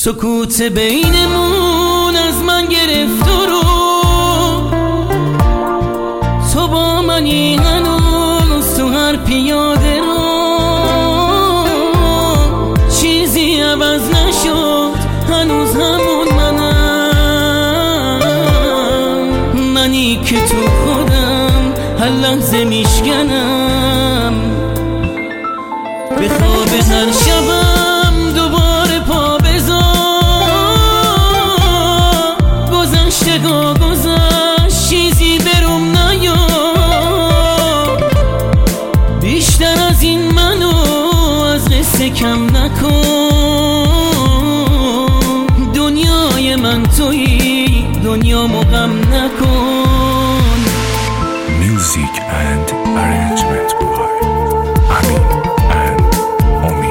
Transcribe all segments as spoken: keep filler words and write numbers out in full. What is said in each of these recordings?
سکوت بینمون از من گرفت و رو تو با منی هنوز تو هر پیاده رو چیزی عوض نشد هنوز همون منم منی که تو خودم هر لحظه میشکنم به خواب هر شبم دوباره پا بذار گذشتگاه گذشت چیزی بروم نیاد بیشتر از این منو از قصه کم نکن دنیای من تویی دنیامو غم نکن. Music and arrangement by Amin and Omi.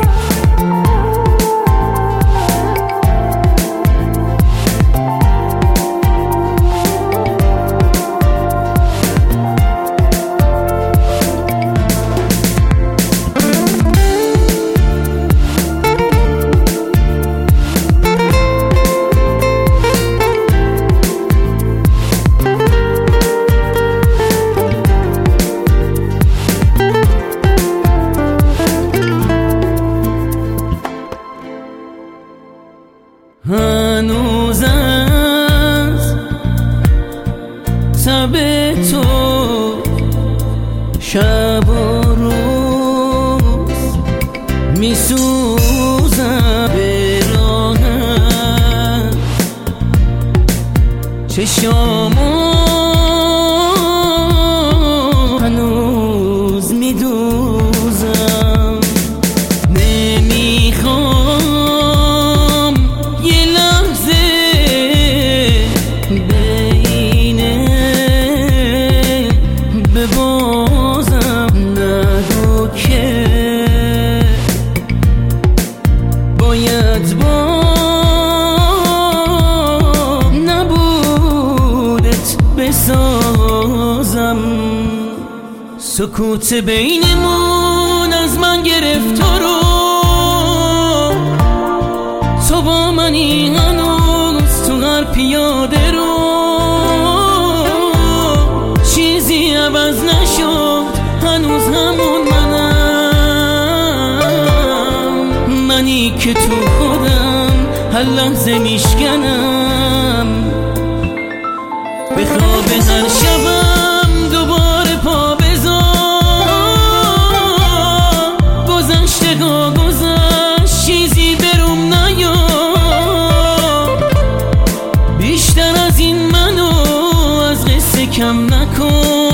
هنوز از تب تو شب و روز میسوزم به راهت چشامو هنوز میدوزم نمیخوام یه لحظه بینه به بازم ندو که باید با نبودت بسازم سکوت بینمون از من گرفت و رو تو با منی هنوز تو هر پیاده رو چیزی عوض نشد هنوز همون منم منی که تو خودم هر لحظه میشکنم به خواب هر شبم دوباره پا بذار گذشتگاه گذشت چیزی بروم نیاد بیشتر از این منو از قصه کم نکن